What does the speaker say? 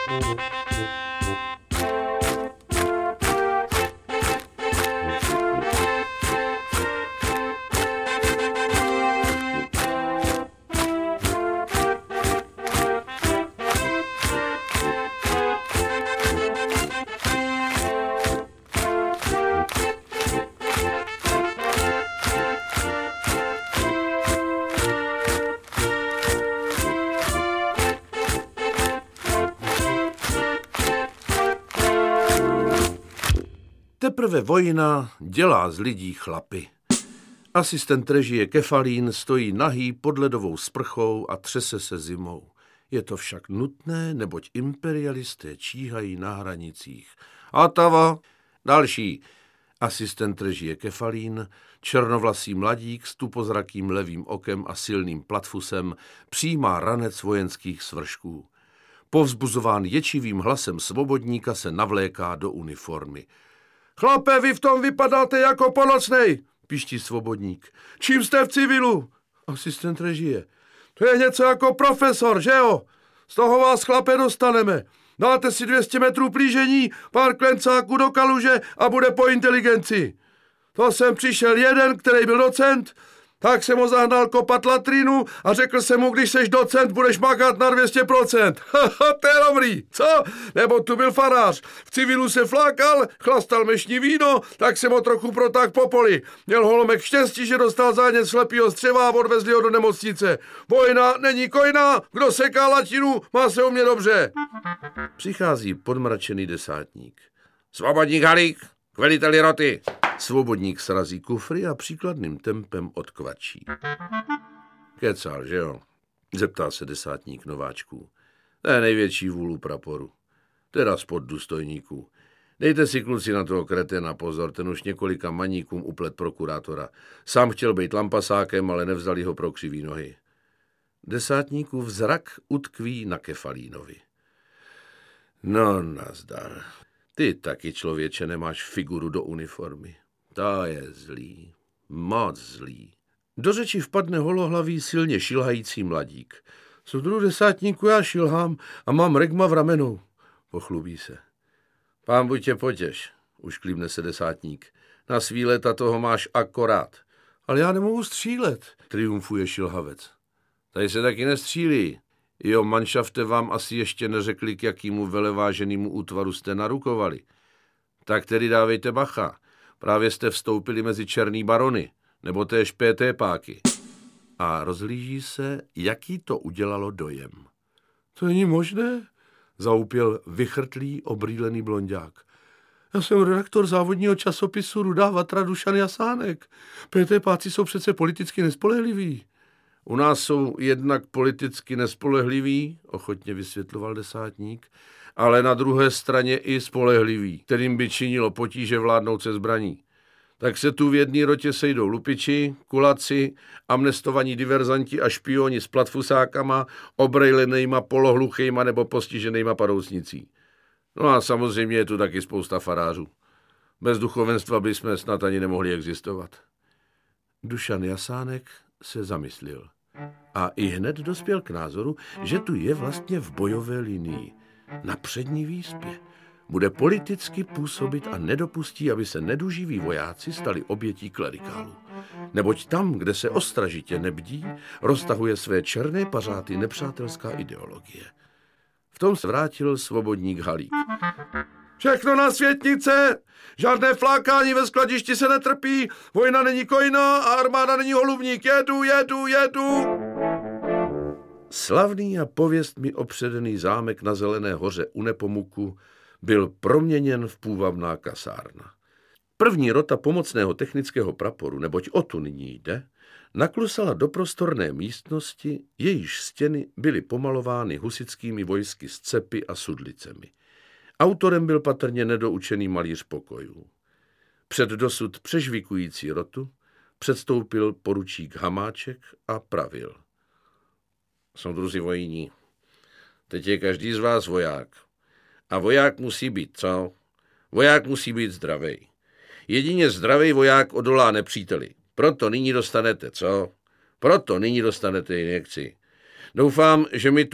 Teprve vojna dělá z lidí chlapy. Asistent režie Kefalín stojí nahý pod ledovou sprchou a třese se zimou. Je to však nutné, neboť imperialisté číhají na hranicích. A tava, další. Asistent režie Kefalín, černovlasý mladík s tupozrakým levým okem a silným platfusem, přijímá ranec vojenských svršků. Povzbuzován ječivým hlasem svobodníka se navléká do uniformy. Chlape, vy v tom vypadáte jako polocnej, píští svobodník. Čím jste v civilu? Asistent režie. To je něco jako profesor, že jo? Z toho vás, chlape, dostaneme. Dáte si 200 metrů plížení, pár klencáků do kaluže a bude po inteligenci. To jsem přišel jeden, který byl docent, tak jsem ho zahnal kopat latrinu a řekl jsem mu, když seš docent, budeš makat na 200%. To je dobrý, co? Nebo tu byl farář. V civilu se flákal, chlastal mešní víno, tak jsem ho trochu protáhl po poli. Měl holomek štěstí, že dostal zánět slepýho střeva a odvezli ho do nemocnice. Vojna není kojna, kdo seká latinu, má se u mě dobře. Přichází podmračený desátník. Svobodník Halík, k veliteli roty. Svobodník srazí kufry a příkladným tempem odkvačí. Kecal, že jo? Zeptá se desátník nováčků. To je největší vůlu praporu. Teda spod důstojníků. Dejte si, kluci, na toho kreténa pozor, ten už několika maníkům uplet prokurátora. Sám chtěl být lampasákem, ale nevzali ho pro křivý nohy. Desátníkův zrak utkví na Kefalínovi. No, nazdar. Ty taky, člověče, nemáš figuru do uniformy. To je zlý, moc zlý. Do řeči vpadne holohlavý, silně šilhající mladík. Soudru desátníku, já šilhám a mám regma v ramenou. Pochlubí se. Pán buď tě potěš, ušklíbne se desátník. Na svý leta toho máš akorát. Ale já nemohu střílet, triumfuje šilhavec. Tady se taky nestřílí. Jo, manšafte vám asi ještě neřekli, k jakýmu veleváženému útvaru jste narukovali. Tak tedy dávejte bacha. Právě jste vstoupili mezi černý barony, nebo též PT páky. A rozhlíží se, jaký to udělalo dojem. To není možné, zaupěl vychrtlý, obrýlený blonďák. Já jsem redaktor závodního časopisu Rudá Vatra Dušan Jasánek. PT páci jsou přece politicky nespolehliví. U nás jsou jednak politicky nespolehliví, ochotně vysvětloval desátník, ale na druhé straně i spolehliví, kterým by činilo potíže vládnout se zbraní. Tak se tu v jedné rotě sejdou lupiči, kulaci, amnestovaní diverzanti a špioni s platfusákama, obrejlenejma, polohluchejma nebo postiženejma padoucnicí. No a samozřejmě je tu taky spousta farářů. Bez duchovenstva bychom snad ani nemohli existovat. Dušan Jasánek se zamyslil. A i hned dospěl k názoru, že tu je vlastně v bojové linii. Na přední výspě. Bude politicky působit a nedopustí, aby se neduživí vojáci stali obětí klerikálů. Neboť tam, kde se ostražitě nebdí, roztahuje své černé pařáty nepřátelská ideologie. V tom se vrátil svobodník Halík. Všechno na světnice, žádné flákání ve skladišti se netrpí, vojna není kojna a armáda není holubník, jedu. Slavný a pověstmi opředený zámek na Zelené hoře u Nepomuku byl proměněn v půvabná kasárna. První rota pomocného technického praporu, neboť o tu nyní jde, naklusala do prostorné místnosti, jejíž stěny byly pomalovány husitskými vojsky s cepy a sudlicemi. Autorem byl patrně nedoučený malíř pokojů. Před dosud přežvikující rotu předstoupil poručík Hamáček a pravil. Soudruzi vojní, teď je každý z vás voják. A voják musí být, co? Voják musí být zdravej. Jedině zdravej voják odolá nepříteli. Proto nyní dostanete, co? Proto nyní dostanete injekci. Doufám, že mi tu